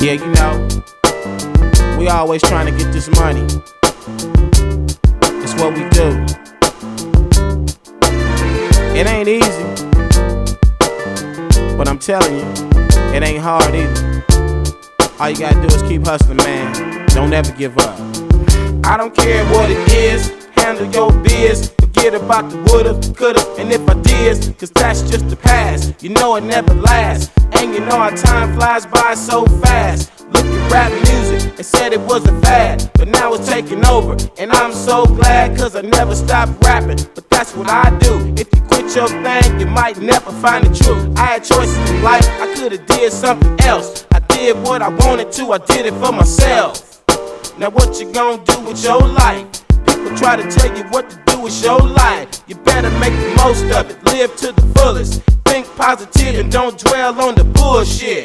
Yeah, you know, we always trying to get this money. It's what we do. It ain't easy, but I'm telling you, it ain't hard either. All you gotta do is keep hustling, man. Don't ever give up. I don't care what it is, handle your biz. Forget about the woulda, coulda, and if I did, cause that's just the past. You know it never lasts, and you know how time flies by so fast. Look at rap music, they said it was a fad, but now it's taking over, and I'm so glad, cause I never stopped rapping, but that's what I do. If you quit your thing, you might never find the truth. I had choices in life, I could've did something else. I did what I wanted to, I did it for myself. Now what you gonna do with your life? People try to tell you what to do with your life. You better make the most of it, live to the fullest. Think positive and don't dwell on the bullshit.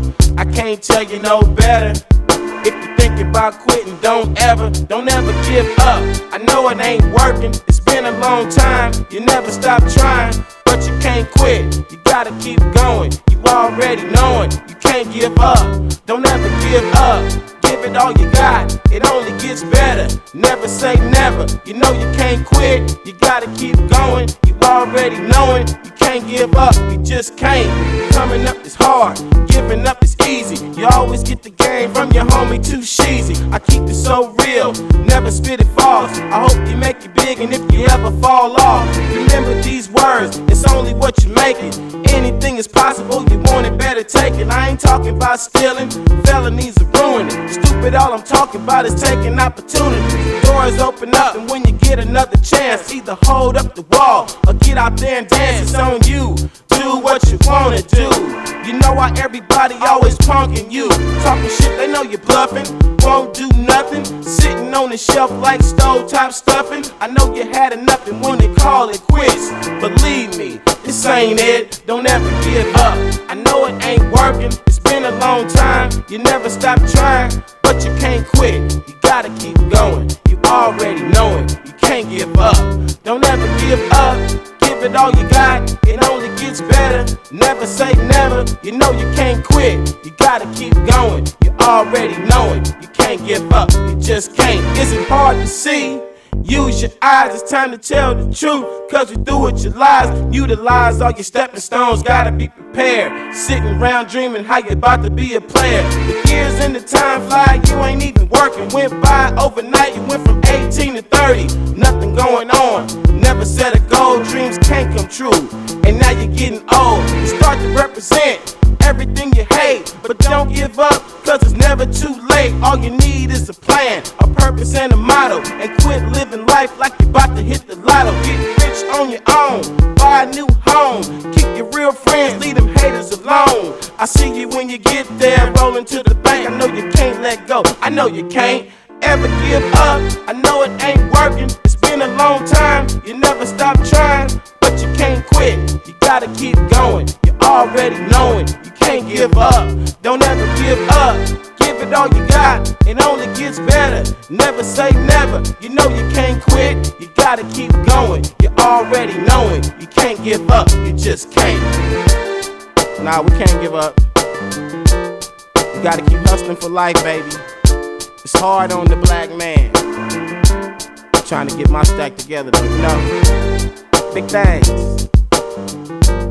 I can't tell you no better. If you think about quitting, don't ever give up. I know it ain't working, it's been a long time. You never stop trying, but you can't quit. You gotta keep going, you already know it. You can't give up, don't ever give up. Give it all you got, it only gets better. Never say never, you know you can't quit. You gotta keep going, you already know it. You can't give up, you just can't. Coming up is hard, giving up is easy. You always get the game from your homie Too Sheezy. I keep it so real, never spit it false. I hope you make it big, and if you ever fall off, remember these words, it's only what you make it. Anything is possible, you want it, better take it. I ain't talking about stealing, felonies are ruining. Stupid, all I'm talking about is taking opportunities. Doors open up, and when you get another chance, either hold up the wall or get out there and dance. It's on you, do what you wanna do. You know why everybody always punking you, talking shit, they know you're bluffing. Won't do nothing, sitting on the shelf like stovetop stuffing. I know you had enough and wanna call it quits. Believe me, this ain't it, don't ever give up. I know it ain't working, it's been a long time. You never stop trying, but you can't quit. You gotta keep going, you already know it. You can't give up, don't ever give up. Give it all you got, it only gets better. Never say never, you know you can't quit. You gotta keep going, you already know it. You can't give up, you just can't. Is it hard to see? Use your eyes, it's time to tell the truth. Cause you through with your lies, utilize all your stepping stones. Gotta be prepared, sitting around dreaming how you about to be a player. The years and the time fly, you ain't even working. Went by overnight, you went from 18 to 30. Nothing going on, never set a goal, dreams can't come true. And now you're getting old, you start to represent everything you hate, but don't give up, cause it's never too late. All you need is a plan, a purpose and a motto, and quit living life like you're about to hit the lotto. Get rich on your own, buy a new home, keep your real friends, leave them haters alone. I see you when you get there, rolling to the bank. I know you can't let go, I know you can't ever give up. I know it ain't working, it's been a long time. You never stop trying, but you can't quit. You gotta keep going, you already know it. You can't give up, don't ever give up. Give it all you got, it only gets better. Never say never, you know you can't quit. You gotta keep going, you already know it. You can't give up, you just can't. Nah, we can't give up. You gotta keep hustling for life, baby. It's hard on the black man. I'm trying to get my stack together though, you know. Big things.